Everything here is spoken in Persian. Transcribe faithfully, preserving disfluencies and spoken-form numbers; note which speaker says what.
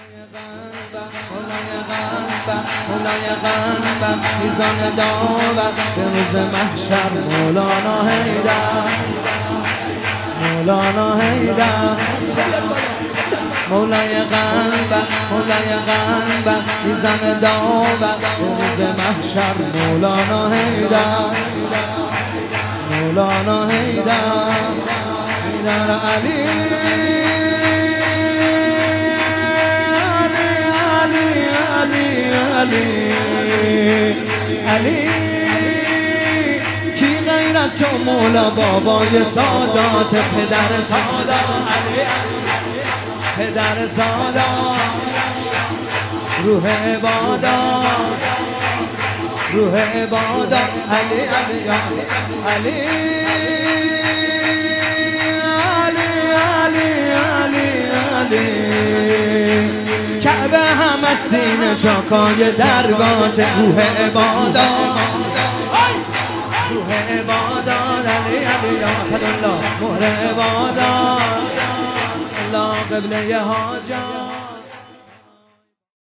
Speaker 1: مولای قلبم مولای قلبم میزان داور به روز محشر مولانا حیدر مولانا حیدر مولای قلبم مولای قلبم میزان داور به روز محشر مولانا حیدر مولانا حیدر حیدر علی علی علی کی غیر از تو مولا بابای سادات پدر سادات پدر سادات روح عبادات روح عبادات علی علی علی علی علی علی کعبه هم از سینه چاکای درگات روح عبادات روح عبادات علی علی اسد الله مهر عبادات الله قبله حاجات.